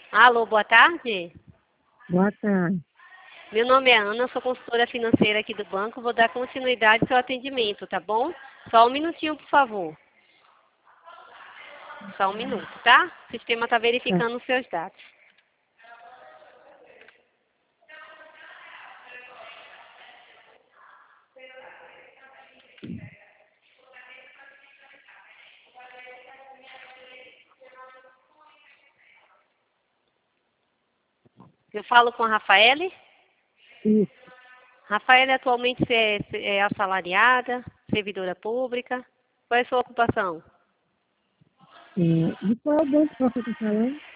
Alô, boa tarde. Boa tarde. Meu nome é Ana, sou consultora financeira aqui do banco. Vou dar continuidade ao seu atendimento, tá bom? Só um minutinho, por favor. Só um minuto, tá? O sistema está Tá. verificando os seus dados. Eu falo com a Rafaele. Isso. Rafaele atualmente é assalariada, servidora pública. Qual é a sua ocupação? De qual banco você está falando?